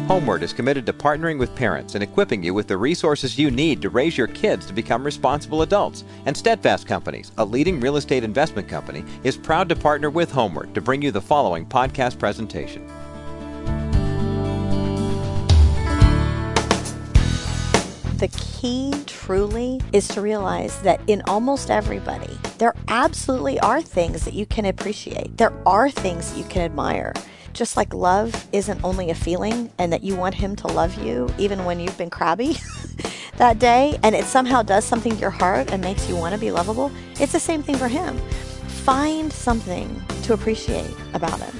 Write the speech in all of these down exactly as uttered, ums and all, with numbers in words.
Homeward is committed to partnering with parents and equipping you with the resources you need to raise your kids to become responsible adults. And Steadfast Companies, a leading real estate investment company, is proud to partner with Homeward to bring you the following podcast presentation. The key truly is to realize that in almost everybody, there absolutely are things that you can appreciate. There are things that you can admire. Just like love isn't only a feeling and that you want him to love you even when you've been crabby that day and it somehow does something to your heart and makes you want to be lovable, it's the same thing for him. Find something to appreciate about him.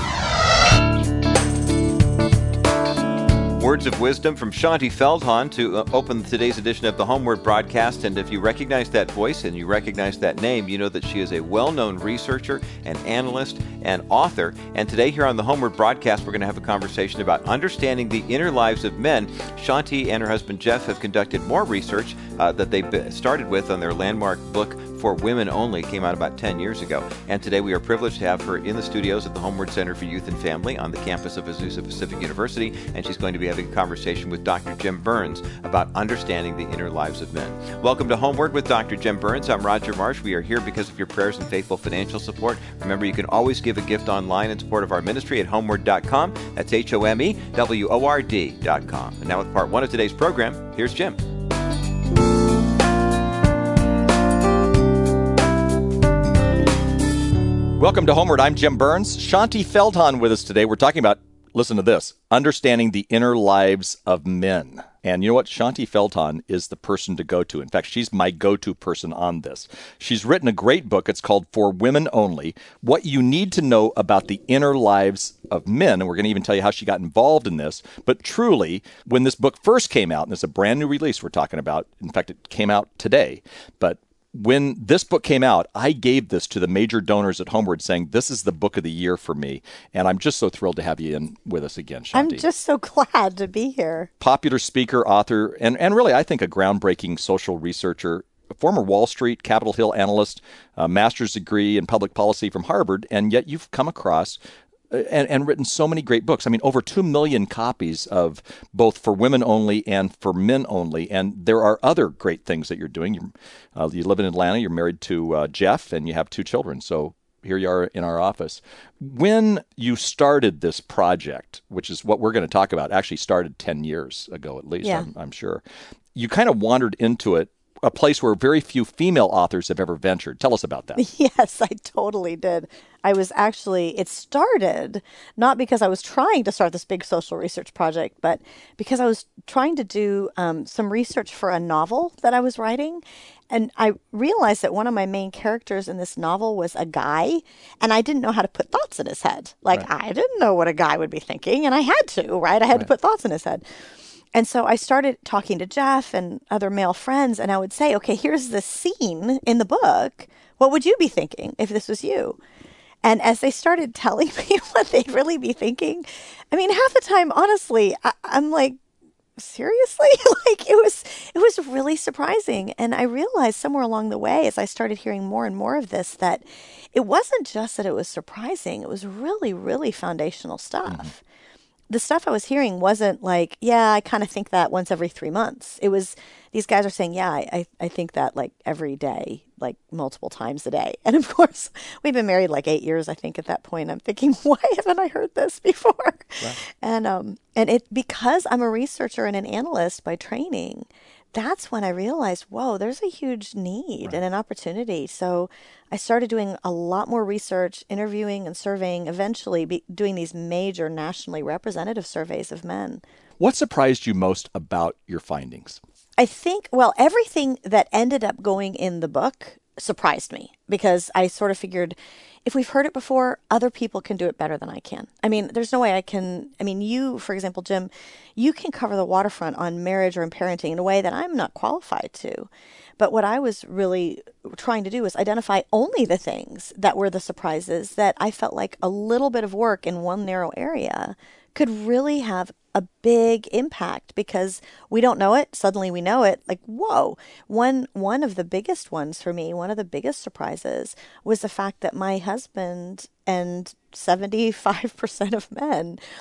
Words of wisdom from Shaunti Feldhahn to uh, open today's edition of the Homeward broadcast. And if you recognize that voice and you recognize that name, you know that she is a well-known researcher and analyst and author. And today here on the Homeward broadcast, we're going to have a conversation about understanding the inner lives of men. Shaunti and her husband Jeff have conducted more research uh, that they started with on their landmark book, For Women Only, came out about ten years ago. And today we are privileged to have her in the studios at the Homeward Center for Youth and Family on the campus of Azusa Pacific University. And she's going to be having a conversation with Doctor Jim Burns about understanding the inner lives of men. Welcome to Homeward with Doctor Jim Burns. I'm Roger Marsh. We are here because of your prayers and faithful financial support. Remember, you can always give a gift online in support of our ministry at homeward dot com. That's H O M E W O R D dot com. And now with part one of today's program, here's Jim. Welcome to Homeward. I'm Jim Burns. Shaunti Feldhahn with us today. We're talking about, listen to this, understanding the inner lives of men. And you know what? Shaunti Feldhahn is the person to go to. In fact, she's my go-to person on this. She's written a great book. It's called For Women Only, What You Need to Know About the Inner Lives of Men. And we're going to even tell you how she got involved in this. But truly, when this book first came out, and it's a brand new release we're talking about. In fact, it came out today. But when this book came out, I gave this to the major donors at Homeward saying, this is the book of the year for me. And I'm just so thrilled to have you in with us again, Shaunti. I'm just so glad to be here. Popular speaker, author, and, and really, I think, a groundbreaking social researcher, a former Wall Street, Capitol Hill analyst, a master's degree in public policy from Harvard, and yet you've come across And, and written so many great books. I mean, over two million copies of both For Women Only and For Men Only. And there are other great things that you're doing. You, uh, you live in Atlanta. You're married to uh, Jeff, and you have two children. So here you are in our office. When you started this project, which is what we're going to talk about, actually started ten years ago at least, yeah. I'm, I'm sure. You kind of wandered into it, a place where very few female authors have ever ventured. Tell us about that. Yes, I totally did. I was actually, it started not because I was trying to start this big social research project, but because I was trying to do um, some research for a novel that I was writing. And I realized that one of my main characters in this novel was a guy, and I didn't know how to put thoughts in his head. Like, right. I didn't know what a guy would be thinking, and I had to, right? I had right. to put thoughts in his head. And so I started talking to Jeff and other male friends, and I would say, okay, here's the scene in the book. What would you be thinking if this was you? And as they started telling me what they'd really be thinking, I mean, half the time, honestly, I, I'm like, seriously? Like, it was, it was really surprising. And I realized somewhere along the way, as I started hearing more and more of this, that it wasn't just that it was surprising. It was really, really foundational stuff. Mm-hmm. The stuff I was hearing wasn't like, yeah, I kind of think that once every three months. It was, these guys are saying, yeah, I, I think that like every day, like multiple times a day. And of course, we've been married like eight years, I think, at that point. I'm thinking, why haven't I heard this before? Right. And um, and it because I'm a researcher and an analyst by training, that's when I realized, whoa, there's a huge need right. and an opportunity. So I started doing a lot more research, interviewing and surveying, eventually be doing these major nationally representative surveys of men. What surprised you most about your findings? I think, well, everything that ended up going in the book surprised me because I sort of figured if we've heard it before, other people can do it better than I can. I mean, there's no way I can. I mean, you, for example, Jim, you can cover the waterfront on marriage or in parenting in a way that I'm not qualified to. But what I was really trying to do was identify only the things that were the surprises that I felt like a little bit of work in one narrow area could really have a big impact because we don't know it. Suddenly we know it. Like, whoa. One, one of the biggest ones for me, one of the biggest surprises was the fact that my husband and seventy-five percent of men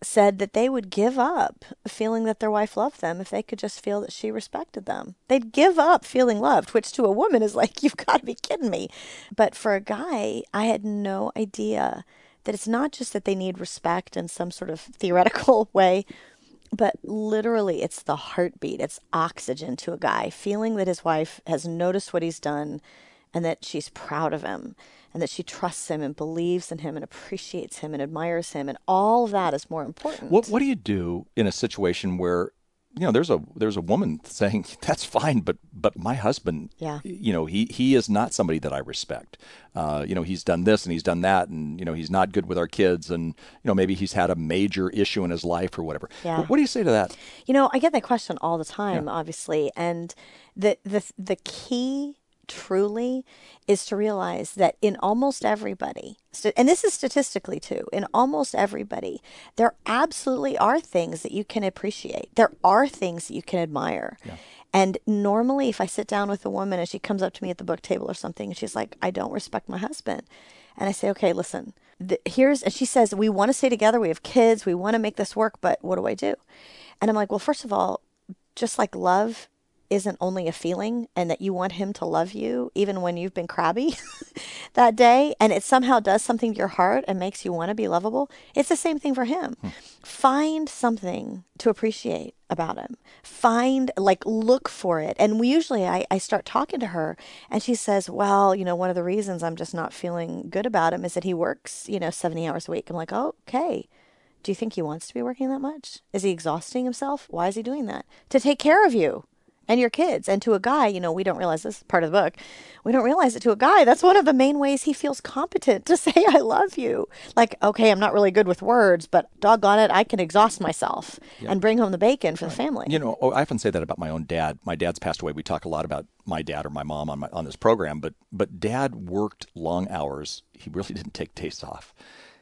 said that they would give up feeling that their wife loved them if they could just feel that she respected them. They'd give up feeling loved, which to a woman is like, you've got to be kidding me. But for a guy, I had no idea that it's not just that they need respect in some sort of theoretical way, but literally it's the heartbeat. It's oxygen to a guy, feeling that his wife has noticed what he's done and that she's proud of him, and that she trusts him and believes in him and appreciates him and admires him. And all of that is more important. What What do you do in a situation where, you know, there's a there's a woman saying, that's fine, but but my husband, yeah. you know, he, he is not somebody that I respect. Uh, you know, he's done this and he's done that, and, you know, he's not good with our kids, and, you know, maybe he's had a major issue in his life or whatever. Yeah. What do you say to that? You know, I get that question all the time, Yeah. obviously. And the the the key truly is to realize that in almost everybody, and this is statistically too, in almost everybody, there absolutely are things that you can appreciate. There are things that you can admire. Yeah. And normally if I sit down with a woman and she comes up to me at the book table or something and she's like, I don't respect my husband. And I say, okay, listen, the, here's, and she says, we want to stay together. We have kids. We want to make this work, but what do I do? And I'm like, well, first of all, just like love isn't only a feeling, and that you want him to love you even when you've been crabby that day, and it somehow does something to your heart and makes you want to be lovable, it's the same thing for him. Hmm. Find something to appreciate about him. Find, like, look for it. And we usually, I, I start talking to her, and she says, well, you know, one of the reasons I'm just not feeling good about him is that he works, you know, seventy hours a week. I'm like, oh, okay. Do you think he wants to be working that much? Is he exhausting himself? Why is he doing that? To take care of you and your kids. And to a guy, you know, we don't realize this is part of the book. We don't realize it to a guy. That's one of the main ways he feels competent to say, I love you. Like, okay, I'm not really good with words, but doggone it, I can exhaust myself yeah. and bring home the bacon for right. the family. You know, I often say that about my own dad. My dad's passed away. We talk a lot about my dad or my mom on my, on this program, but but dad worked long hours. He really didn't take days off.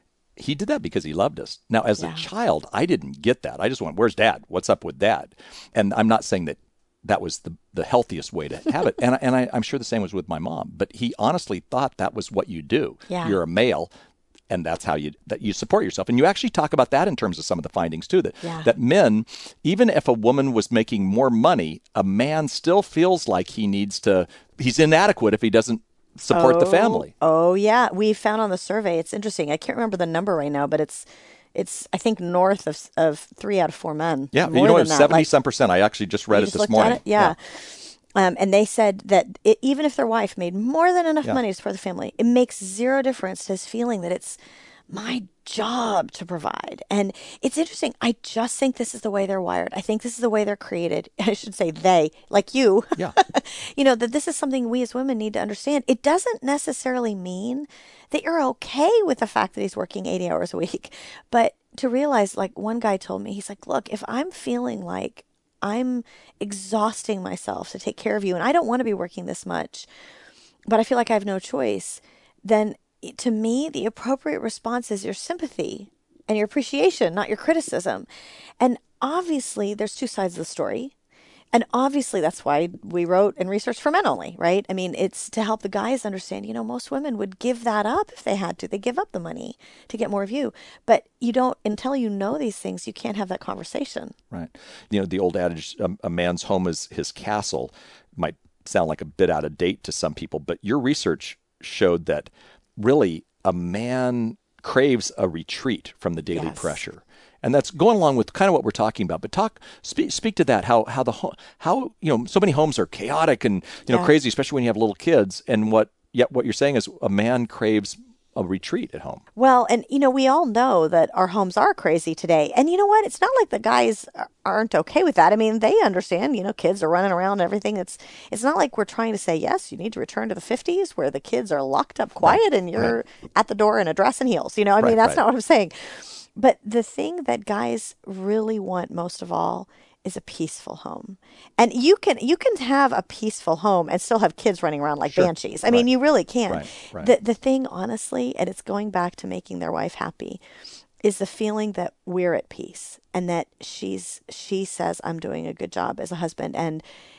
He did that because he loved us. Now, as yeah. a child, I didn't get that. I just went, where's dad? What's up with dad? And I'm not saying that that was the, the healthiest way to have it. And, I, and I, I'm sure the same was with my mom. But he honestly thought that was what you do. Yeah. You're a male, and that's how you that you support yourself. And you actually talk about that in terms of some of the findings, too, that, yeah. that men, even if a woman was making more money, a man still feels like he needs to, he's inadequate if he doesn't support oh, the family. Oh, yeah. We found on the survey, it's interesting. I can't remember the number right now, but it's, It's, I think, north of of three out of four men. Yeah, more you know, than it's that. seventy like, some percent. I actually just read it just this morning. It? Yeah, yeah. Um, and they said that it, even if their wife made more than enough yeah. money to support the family, it makes zero difference to his feeling that it's my job to provide. And it's interesting. I just think this is the way they're wired. I think this is the way they're created. I should say they, like you. Yeah. You know, that this is something we as women need to understand. It doesn't necessarily mean that you're okay with the fact that he's working eighty hours a week. But to realize, like one guy told me, he's like, look, if I'm feeling like I'm exhausting myself to take care of you and I don't want to be working this much, but I feel like I have no choice, then to me, the appropriate response is your sympathy and your appreciation, not your criticism. And obviously, there's two sides of the story. And obviously, that's why we wrote and researched for men only, right? I mean, it's to help the guys understand, you know, most women would give that up if they had to. They give up the money to get more of you. But you don't, until you know these things, you can't have that conversation. Right. You know, the old adage, um, a man's home is his castle, might sound like a bit out of date to some people, but your research showed that really a man craves a retreat from the daily yes. pressure. And that's going along with kind of what we're talking about. But talk, speak, speak to that. How, how the how you know so many homes are chaotic and you know yeah. crazy, especially when you have little kids. And what yet what you're saying is a man craves a retreat at home. Well, and you know we all know that our homes are crazy today. And you know what? It's not like the guys aren't okay with that. I mean, they understand. You know, kids are running around and everything. It's it's not like we're trying to say yes. You need to return to the fifties where the kids are locked up, quiet, right. and you're right. at the door in a dress and heels. You know, I right, mean, that's right. not what I'm saying. But the thing that guys really want most of all is a peaceful home. And you can you can have a peaceful home and still have kids running around like sure. banshees. I right. mean, you really can. Right. Right. The the thing, honestly, and it's going back to making their wife happy, is the feeling that we're at peace and that she's she says I'm doing a good job as a husband. And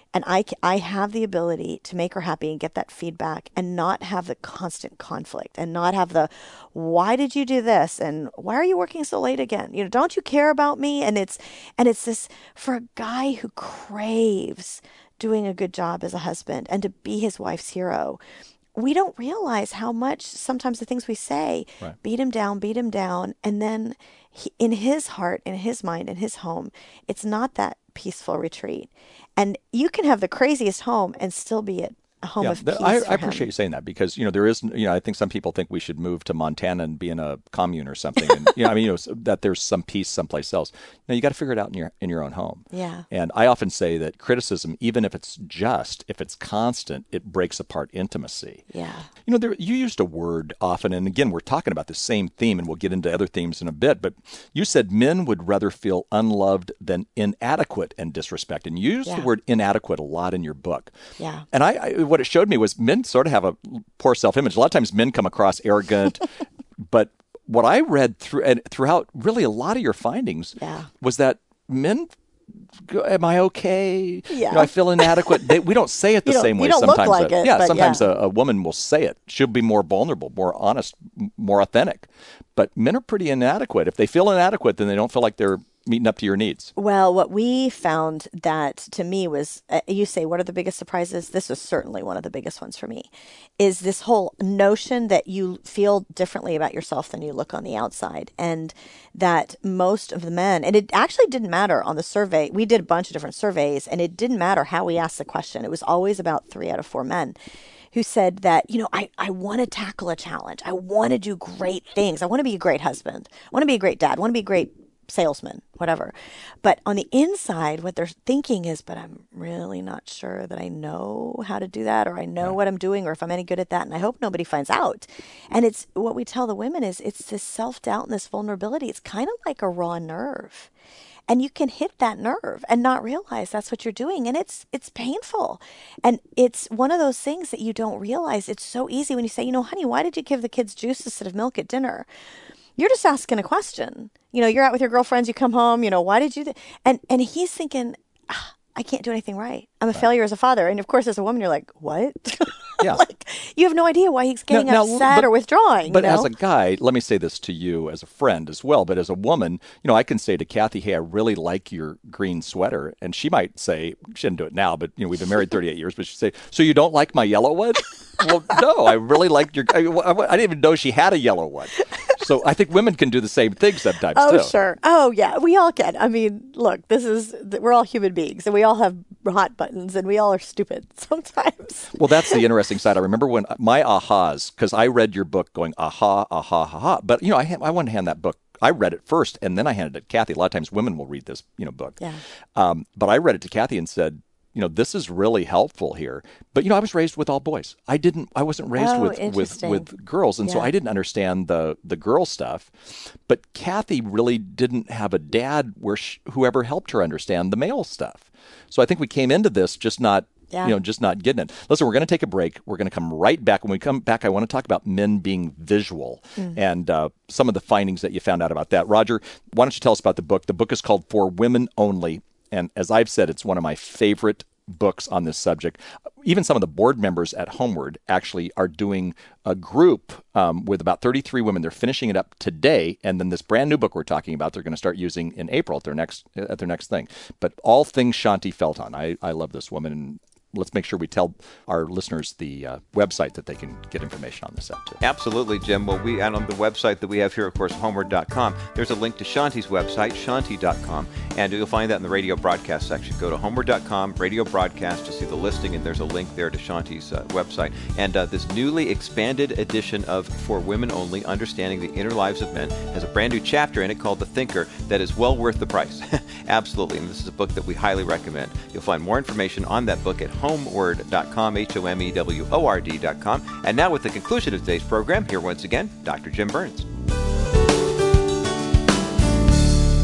And I, I have the ability to make her happy and get that feedback and not have the constant conflict and not have the, why did you do this? And why are you working so late again? You know, don't you care about me? And it's, and it's this, for a guy who craves doing a good job as a husband and to be his wife's hero, we don't realize how much sometimes the things we say right. beat him down, beat him down. And then he, in his heart, in his mind, in his home, it's not that peaceful retreat. And you can have the craziest home and still be at a home yeah, of peace. I, for I appreciate him. you saying that because, you know, there is, you know, I think some people think we should move to Montana and be in a commune or something. And, you know, I mean, you know, that there's some peace someplace else. No, you got to figure it out in your in your own home. Yeah. And I often say that criticism, even if it's just, if it's constant, it breaks apart intimacy. Yeah. You know, there, you used a word often, and again, we're talking about the same theme, and we'll get into other themes in a bit, but you said men would rather feel unloved than inadequate and disrespected. And you used yeah. the word inadequate a lot in your book. Yeah. And I, I what it showed me was men sort of have a poor self-image. A lot of times men come across arrogant, but what I read through and throughout really a lot of your findings yeah. was that men, am I okay? Yeah. You know, I feel inadequate. They, we don't say it the same way. You don't sometimes look like a, it. Yeah, but sometimes yeah. A, a woman will say it. She'll be more vulnerable, more honest, more authentic. But men are pretty inadequate. If they feel inadequate, then they don't feel like they're meeting up to your needs. Well, what we found that to me was, uh, you say, what are the biggest surprises? This was certainly one of the biggest ones for me, is this whole notion that you feel differently about yourself than you look on the outside. And that most of the men, and it actually didn't matter on the survey. We did a bunch of different surveys, and it didn't matter how we asked the question. It was always about three out of four men who said that, you know, I, I want to tackle a challenge. I want to do great things. I want to be a great husband. I want to be a great dad. I want to be a great salesman, whatever. But on the inside, what they're thinking is, but I'm really not sure that I know how to do that, or I know right. what I'm doing, or if I'm any good at that. And I hope nobody finds out. And it's what we tell the women is it's this self-doubt and this vulnerability. It's kind of like a raw nerve. And you can hit that nerve and not realize that's what you're doing. And it's it's painful. And it's one of those things that you don't realize. It's so easy when you say, you know, honey, why did you give the kids juice instead of milk at dinner? You're just asking a question. You know, you're out with your girlfriends, you come home, you know, why did you? Th-? And and he's thinking, ah, I can't do anything right. I'm a right. failure as a father. And of course, as a woman, you're like, what? Yeah. Like, you have no idea why he's getting now, now, upset but, or withdrawing. But you know? as a guy, let me say this to you as a friend as well. But as a woman, you know, I can say to Kathy, hey, I really like your green sweater. And she might say, she didn't do it now, but, you know, we've been married thirty-eight years, but she'd say, so you don't like my yellow one? Well, no, I really liked your, I, I didn't even know she had a yellow one. So I think women can do the same thing sometimes, oh, too. Oh, sure. Oh, yeah. We all can. I mean, look, this is, we're all human beings, and we all have hot buttons, and we all are stupid sometimes. Well, that's the interesting side. I remember when my ahas, because I read your book going, aha, aha, aha. But, you know, I, I want to hand that book. I read it first, and then I handed it to Kathy. A lot of times women will read this, you know, book. Yeah. Um, but I read it to Kathy and said, you know, this is really helpful here. But, you know, I was raised with all boys. I didn't, I wasn't raised oh, with, with, with girls. And yeah. so I didn't understand the, the girl stuff. But Kathy really didn't have a dad where she, whoever helped her understand the male stuff. So I think we came into this just not, yeah. you know, just not getting it. Listen, we're going to take a break. We're going to come right back. When we come back, I want to talk about men being visual mm. and uh, some of the findings that you found out about that. Roger, why don't you tell us about the book? The book is called For Women Only. And as I've said, it's one of my favorite books on this subject. Even some of the board members at Homeward actually are doing a group um, with about thirty-three women. They're finishing it up today, and then this brand new book we're talking about, they're going to start using in April at their next at their next thing. But all things Shaunti Feldhahn. I, I love this woman, and let's make sure we tell our listeners the uh, website that they can get information on this at too. Absolutely, Jim. Well, we and on the website that we have here, of course, homeward dot com, there's a link to Shaunti's website, Shaunti dot com, and you'll find that in the radio broadcast section. Go to homeward dot com, radio broadcast, to see the listing, and there's a link there to Shaunti's uh, website. And uh, this newly expanded edition of For Women Only, Understanding the Inner Lives of Men, has a brand new chapter in it called The Thinker that is well worth the price. Absolutely. And this is a book that we highly recommend. You'll find more information on that book at homeward dot com, H O M E W O R D dot com. And now with the conclusion of today's program, here once again, Doctor Jim Burns.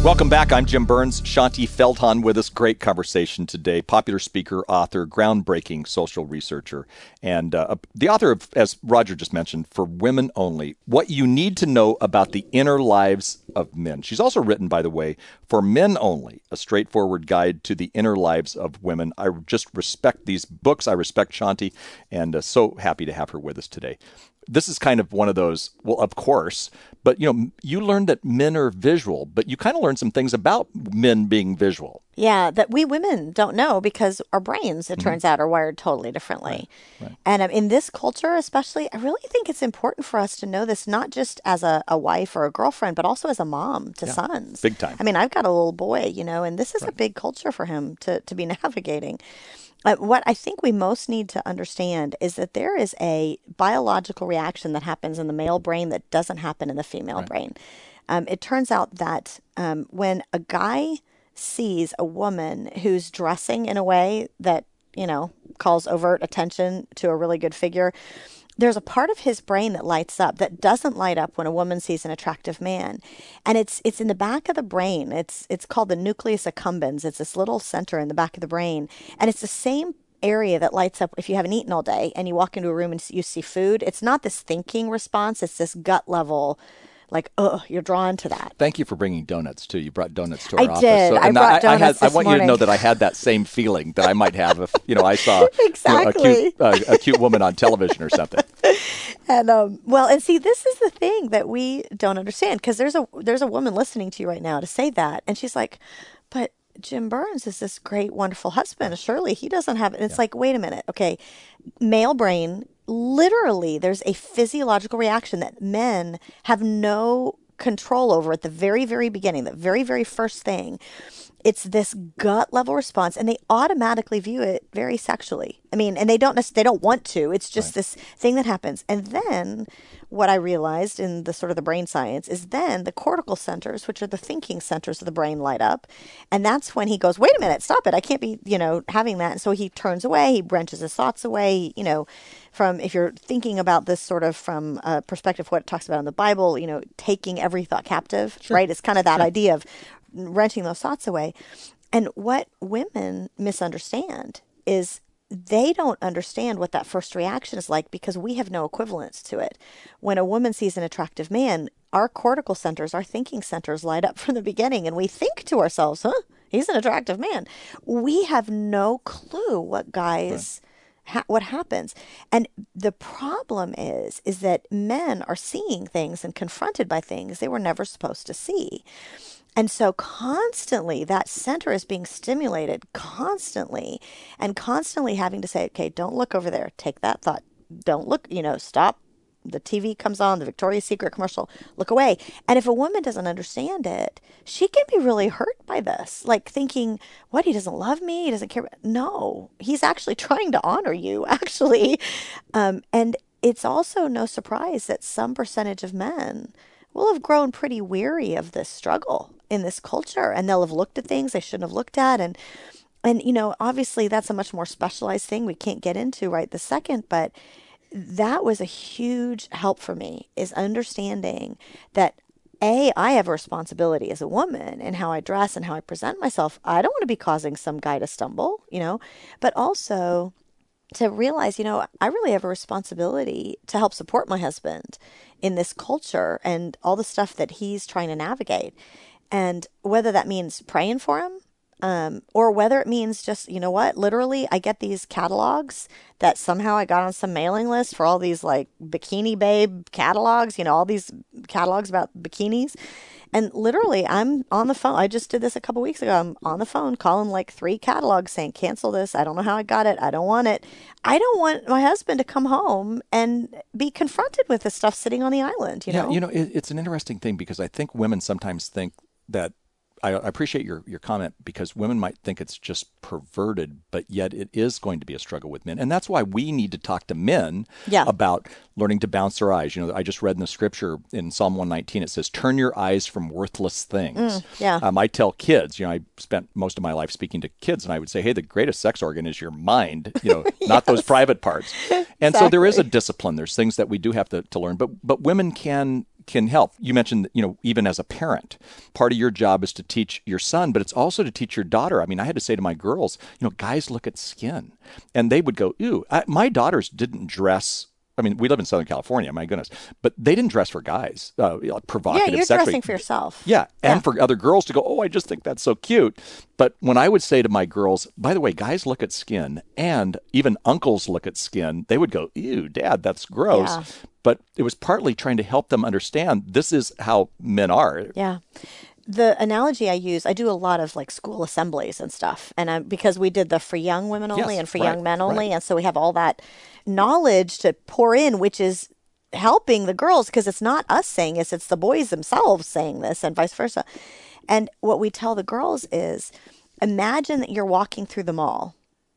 Welcome back. I'm Jim Burns. Shaunti Feldhahn with us. Great conversation today. Popular speaker, author, groundbreaking social researcher, and uh, the author of, as Roger just mentioned, For Women Only, What You Need to Know About the Inner Lives of Men. She's also written, by the way, For Men Only, a straightforward guide to the inner lives of women. I just respect these books. I respect Shaunti, and uh, so happy to have her with us today. This is kind of one of those, well, of course, but you know, you learned that men are visual, but you kind of learned some things about men being visual. Yeah, that we women don't know because our brains, it mm-hmm. turns out, are wired totally differently. Right, right. And um, in this culture especially, I really think it's important for us to know this, not just as a, a wife or a girlfriend, but also as a mom to yeah, sons. Big time. I mean, I've got a little boy, you know, and this is right. a big culture for him to, to be navigating. Uh, what I think we most need to understand is that there is a biological reaction that happens in the male brain that doesn't happen in the female right. brain. Um, it turns out that um, when a guy sees a woman who's dressing in a way that, you know, calls overt attention to a really good figure, there's a part of his brain that lights up that doesn't light up when a woman sees an attractive man. And it's it's in the back of the brain. It's it's called the nucleus accumbens. It's this little center in the back of the brain. And it's the same area that lights up if you haven't eaten all day and you walk into a room and you see food. It's not this thinking response. It's this gut level, like, oh, you're drawn to that. Thank you for bringing donuts, too. You brought donuts to our I office. Did. So, I brought I, donuts I, had, this I want morning. you to know that I had that same feeling that I might have if, you know, I saw exactly. you know, a, cute, uh, a cute woman on television or something. And um, well, and see, this is the thing that we don't understand, because there's a there's a woman listening to you right now to say that, and she's like, but Jim Burns is this great, wonderful husband. Surely he doesn't have it. And it's yeah. like, wait a minute. Okay. Male brain, literally, there's a physiological reaction that men have no control over at the very, very beginning, the very, very first thing. It's this gut level response, and they automatically view it very sexually. I mean, and they don't they don't want to. It's just right. this thing that happens. And then what I realized in the sort of the brain science is then the cortical centers, which are the thinking centers of the brain, light up. And that's when he goes, wait a minute, stop it. I can't be, you know, having that. And so he turns away, he wrenches his thoughts away, you know, from, if you're thinking about this sort of from a perspective of what it talks about in the Bible, you know, taking every thought captive, sure. right? It's kind of that sure. idea of wrenching those thoughts away. And what women misunderstand is they don't understand what that first reaction is like, because we have no equivalence to it. When a woman sees an attractive man, our cortical centers, our thinking centers light up from the beginning, and we think to ourselves, huh, he's an attractive man. We have no clue what guys... Right. Ha- what happens. And the problem is, is that men are seeing things and confronted by things they were never supposed to see. And so constantly that center is being stimulated constantly, and constantly having to say, okay, don't look over there. Take that thought. Don't look, you know, stop. The T V comes on, the Victoria's Secret commercial, look away. And if a woman doesn't understand it, she can be really hurt by this. Like thinking, what, he doesn't love me? He doesn't care. No, he's actually trying to honor you, actually. Um, and it's also no surprise that some percentage of men will have grown pretty weary of this struggle in this culture. And they'll have looked at things they shouldn't have looked at. And, and you know, obviously that's a much more specialized thing we can't get into right this second, but that was a huge help for me, is understanding that, A, I have a responsibility as a woman in how I dress and how I present myself. I don't want to be causing some guy to stumble, you know, but also to realize, you know, I really have a responsibility to help support my husband in this culture and all the stuff that he's trying to navigate. And whether that means praying for him, Um, or whether it means just, you know what, literally I get these catalogs that somehow I got on some mailing list for all these like Bikini Babe catalogs, you know, all these catalogs about bikinis. And literally I'm on the phone. I just did this a couple weeks ago. I'm on the phone calling like three catalogs saying, cancel this. I don't know how I got it. I don't want it. I don't want my husband to come home and be confronted with this stuff sitting on the island, you yeah, know? You know, it, it's an interesting thing, because I think women sometimes think that, I appreciate your, your comment, because women might think it's just perverted, but yet it is going to be a struggle with men. And that's why we need to talk to men yeah. about learning to bounce their eyes. You know, I just read in the scripture in Psalm one nineteen, it says, turn your eyes from worthless things. Mm, yeah. Um, I tell kids, you know, I spent most of my life speaking to kids, and I would say, hey, the greatest sex organ is your mind, you know, yes. not those private parts. And exactly. so there is a discipline. There's things that we do have to, to learn, but but women can can help. You mentioned, you know, even as a parent, part of your job is to teach your son, but it's also to teach your daughter. I mean, I had to say to my girls, you know, guys look at skin, and they would go, ew. I, my daughters didn't dress. I mean, we live in Southern California, my goodness, but they didn't dress for guys, uh, provocative, Yeah, you're sexually. dressing for yourself. Yeah, and Yeah. for other girls to go, oh, I just think that's so cute. But when I would say to my girls, by the way, guys look at skin, and even uncles look at skin, they would go, ew, Dad, that's gross. Yeah. But it was partly trying to help them understand this is how men are. Yeah. The analogy I use, I do a lot of like school assemblies and stuff. And I, because we did the for young women only Yes, and for right, young men only. right. And so we have all that knowledge to pour in, which is helping the girls because it's not us saying this, it's the boys themselves saying this and vice versa. And what we tell the girls is imagine that you're walking through the mall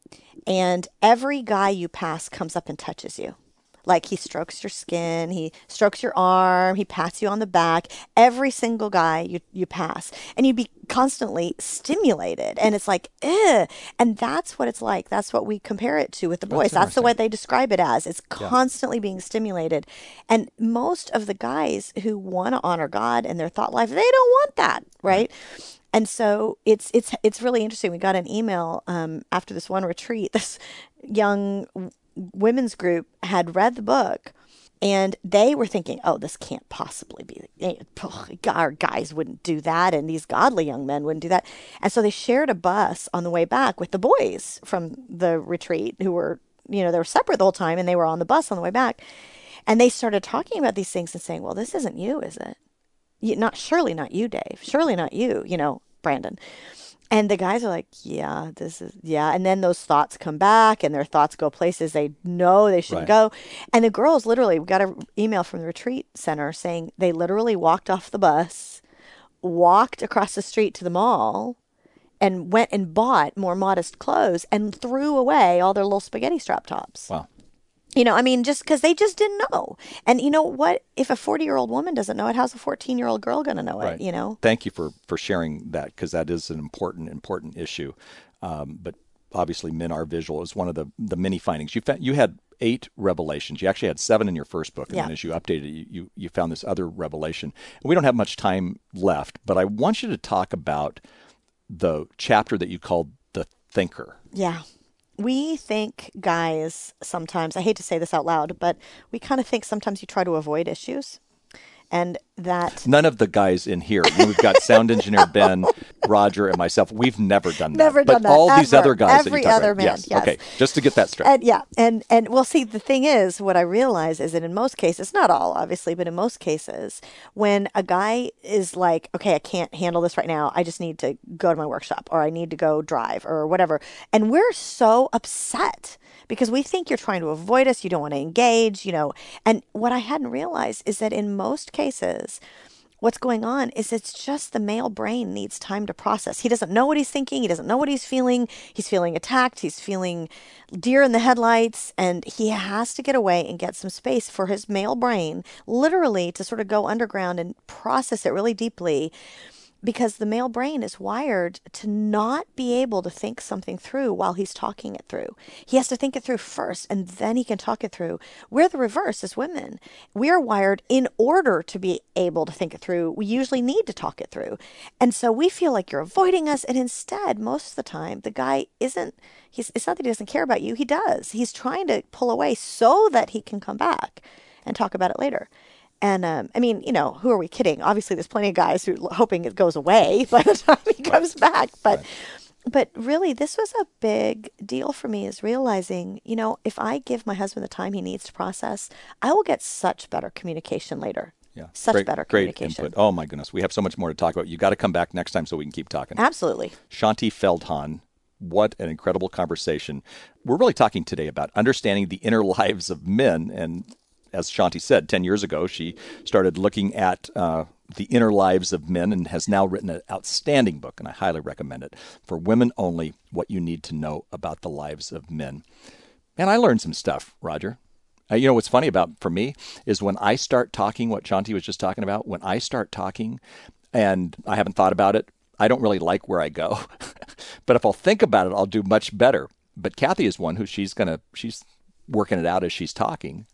and every guy you pass comes up and touches you. Like he strokes your skin, he strokes your arm, he pats you on the back. Every single guy you, you pass. And you'd be constantly stimulated. And it's like, eh. And that's what it's like. That's what we compare it to with the boys. That's, the way they describe it as. It's constantly being stimulated. And most of the guys who want to honor God in their thought life, they don't want that, right? And so it's it's it's really interesting. We got an email um, after this one retreat. This young women's group had read the book and they were thinking, oh, this can't possibly be, our guys wouldn't do that and these godly young men wouldn't do that. And so they shared a bus on the way back with the boys from the retreat who were, you know, they were separate the whole time and they were on the bus on the way back. And they started talking about these things and saying, well, this isn't you, is it? You, not surely not you, Dave. Surely not you, you know, Brandon. And the guys are like, yeah, this is, yeah. And then those thoughts come back and their thoughts go places they know they shouldn't Right. go. And the girls literally, we got an email from the retreat center saying they literally walked off the bus, walked across the street to the mall, and went and bought more modest clothes and threw away all their little spaghetti strap tops. Wow. You know, I mean, just because they just didn't know. And you know what? If a forty-year-old woman doesn't know it, how's a fourteen-year-old girl going to know Right. it, you know? Thank you for, for sharing that because that is an important, important issue. Um, but obviously men are visual is one of the, the many findings. You, fa- you had eight revelations. You actually had seven in your first book. And Yeah. then as you updated it, you, you, you found this other revelation. And we don't have much time left, but I want you to talk about the chapter that you called The Thinker. Yeah. We think guys sometimes, I hate to say this out loud, but we kind of think sometimes you try to avoid issues. And that None of the guys in here, you know, we've got sound engineer Ben, Roger, and myself. We've never done that. Never but done that, all these ever. other guys Every that you talk other about. man, Yes. yes. Okay. Just to get that straight. And yeah, and and well, see, the thing is, what I realize is that in most cases, not all, obviously, but in most cases, when a guy is like, okay, I can't handle this right now, I just need to go to my workshop, or I need to go drive, or whatever, and we're so upset because we think you're trying to avoid us, you don't want to engage, you know. And what I hadn't realized is that in most cases, what's going on is it's just the male brain needs time to process. He doesn't know what he's thinking. He doesn't know what he's feeling. He's feeling attacked. He's feeling deer in the headlights. And he has to get away and get some space for his male brain, literally to sort of go underground and process it really deeply. Because the male brain is wired to not be able to think something through while he's talking it through. He has to think it through first, and then he can talk it through. We're the reverse as women. We are wired in order to be able to think it through. We usually need to talk it through. And so we feel like you're avoiding us, and instead, most of the time, the guy isn't, he's, it's not that he doesn't care about you. He does. He's trying to pull away so that he can come back and talk about it later. And, um, I mean, you know, who are we kidding? Obviously, there's plenty of guys who are hoping it goes away by the time he comes back. But, but really, this was a big deal for me is realizing, you know, if I give my husband the time he needs to process, I will get such better communication later. Yeah. Such great, better great communication. input. Oh, my goodness. We have so much more to talk about. You got to come back next time so we can keep talking. Absolutely. Shaunti Feldhahn. What an incredible conversation. We're really talking today about understanding the inner lives of men. And as Shaunti said, ten years ago, she started looking at uh, the inner lives of men and has now written an outstanding book, and I highly recommend it, For Women Only, What You Need to Know About the Lives of Men. And I learned some stuff, Roger. Uh, you know, what's funny about, for me, is when I start talking, what Shaunti was just talking about, when I start talking and I haven't thought about it, I don't really like where I go. But if I'll think about it, I'll do much better. But Kathy is one who she's going to, she's working it out as she's talking.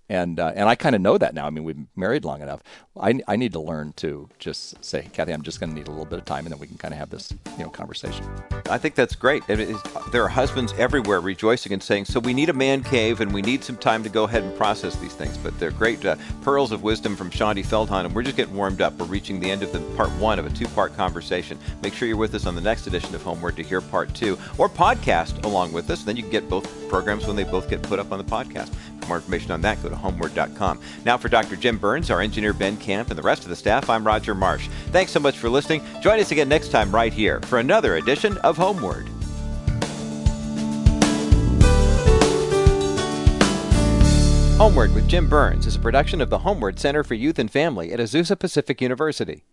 And uh, and I kind of know that now. I mean, we've been married long enough. I, I need to learn to just say, Kathy, I'm just going to need a little bit of time, and then we can kind of have this, you know, conversation. I think that's great. It is, there are husbands everywhere rejoicing and saying, so we need a man cave and we need some time to go ahead and process these things. But they're great uh, pearls of wisdom from Shaunti Feldhahn, and we're just getting warmed up. We're reaching the end of the part one of a two-part conversation. Make sure you're with us on the next edition of Homeward to hear part two, or podcast along with us. Then you can get both programs when they both get put up on the podcast. For more information on that, go to homeward dot com. Now for Doctor Jim Burns, our engineer Ben Camp, and the rest of the staff, I'm Roger Marsh. Thanks so much for listening. Join us again next time right here for another edition of Homeward. Homeward with Jim Burns is a production of the Homeward Center for Youth and Family at Azusa Pacific University.